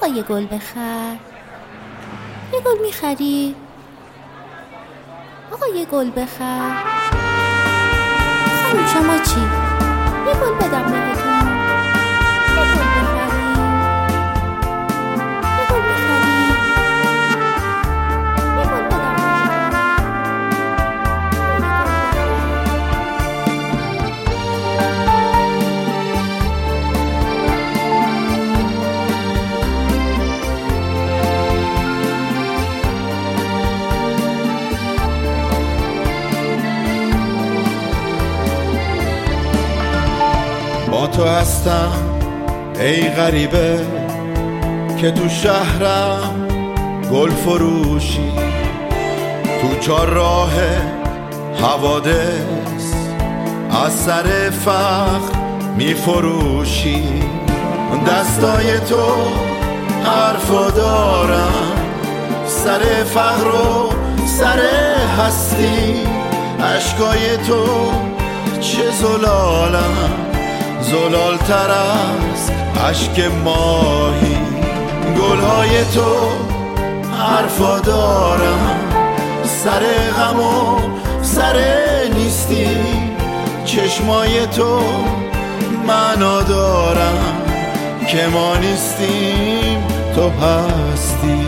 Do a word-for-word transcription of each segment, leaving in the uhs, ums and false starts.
آقا یه گل بخر. یه گل میخری؟ آقا یه گل بخر. خانم شما چی؟ یه گل بدم بهتون. یه گل بخری؟ یه گل میخری؟ یه گل بدم با تو هستم ای غریبه که تو شهرم گل فروشی، تو چار راه حوادث از سر فخر می فروشی. دستای تو حرفا دارن، سر فقر و سر هستی. عشقای تو چه زلالن، زلال تر از عشق ماهی. گلهای تو حرفا دارن، سر غم و سر نیستی. چشمای تو معنا دارن که ما نیستیم تو هستی.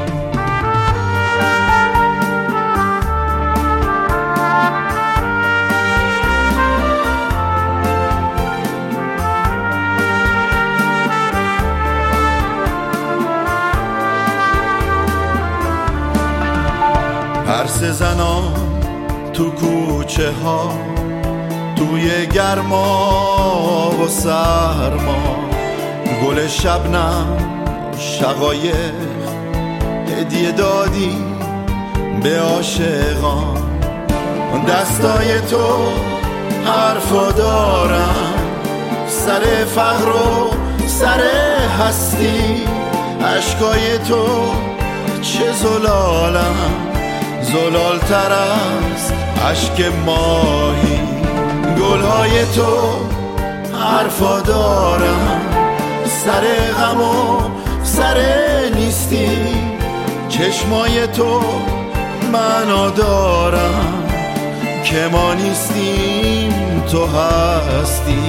پرس زنان تو کوچه ها، توی گرما و سرما. گل شبنم شقایق هدیه دادی به عاشقان. دستای تو حرفا دارن، سر فقر و سر هستی. عشقای تو چه زلالن، زلال تر از عشق ماهی. گلهای تو حرفا دارن، سر غم و سر نیستی. چشمای تو معنا دارن که ما نیستیم تو هستی.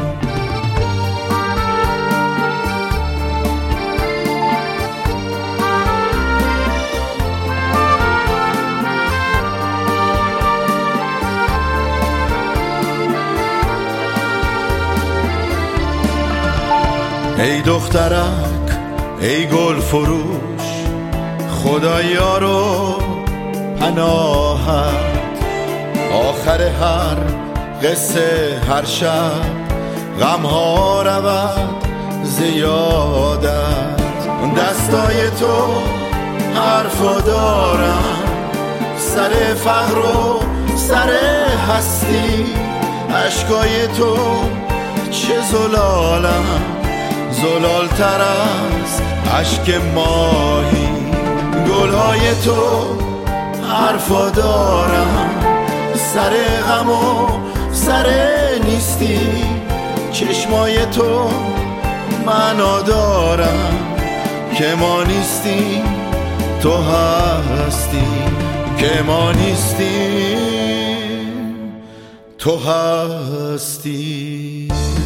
ای دخترک ای گل فروش، خدایا رو پناهت. آخر هر قصه هر شب غمها رود زیادت. دستای تو حرفا دارن، سر فقر و سر هستی. عشقای تو چه زلالن، زلال تر از عشق ماهی. گلهای تو حرفا دارن، سر غم و سر نیستی. چشمای تو معنا دارن که ما نیستیم تو هستی. که ما نیستیم تو هستی.